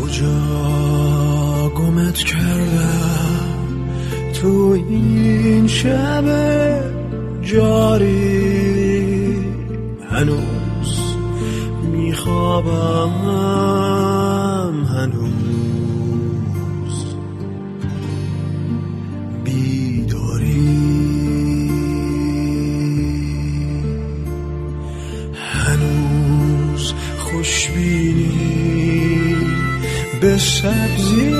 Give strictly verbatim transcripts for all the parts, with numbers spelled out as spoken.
کجا گمت کردم تو این شب جاری، هنوز میخوابم، هنوز بیداری، هنوز خوشبینی به سبزی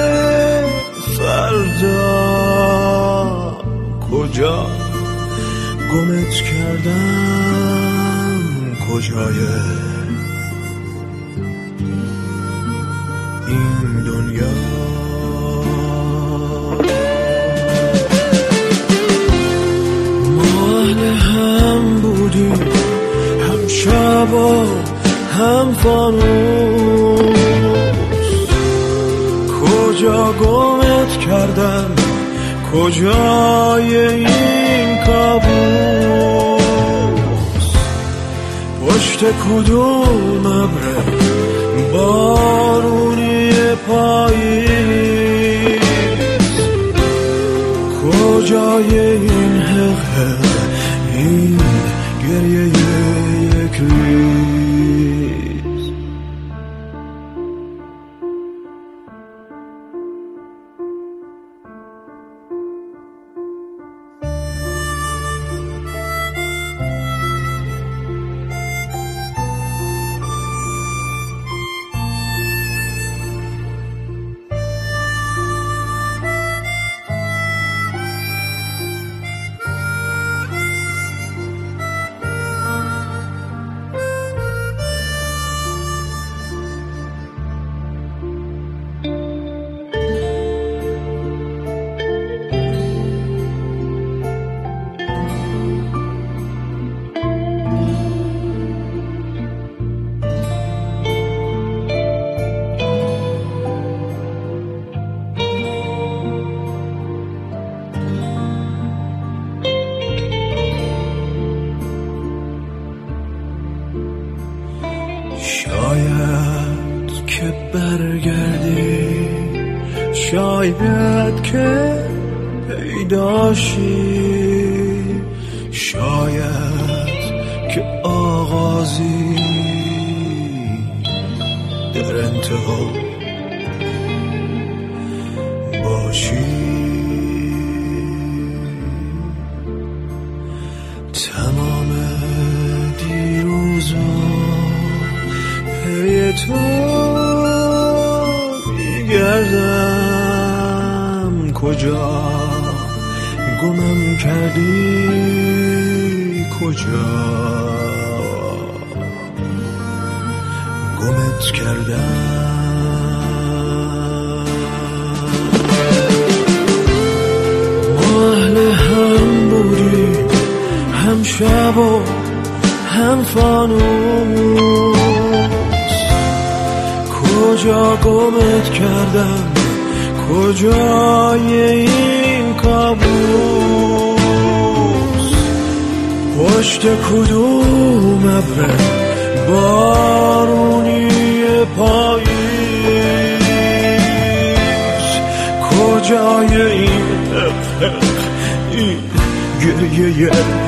فردا. کجا گمت کردم، کجای این دنیا؟ ما اهل هم بودیم، هم شب و هم فانوس. کجا گمت کردم، کجای این کابوس؟ پشت کدوم ابر بارونی پاییز؟ کجای این حق، این گریه یک ریز؟ شاید که برگردی، شاید که پیداشی، شاید که آغازی در انتها باشی. تمام دیروزا پی تو میگردم، کجا گمم کردی، کجا گمت کردم؟ ما اهل هم بودیم، هم شب و هم فانوس. کجا گمت کردم، کجای این کابوس؟ پشت کدوم ابر بارونی پاییز؟ کجای این این گریه